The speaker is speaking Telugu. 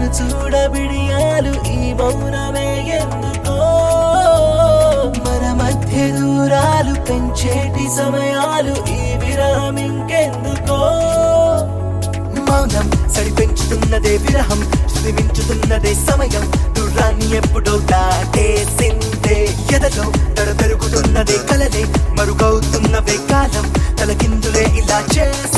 చూడబిడియాలు ఈ మౌనమే ఎందుకో మన మధ్య దూరాలు పెంచేటి సమయాలు ఈ విరహం ఇంకెందుకో మౌనం సడి పెంచుతున్నదే విరహం శృతి మించుతున్నదే సమయం దూరాన్ని ఎప్పుడో దాటేసిందే ఎదలో తడ పెరుగుతున్నదే కలలే మరుగవుతున్నవే కాలం తలకిందులే ఇలా చేసి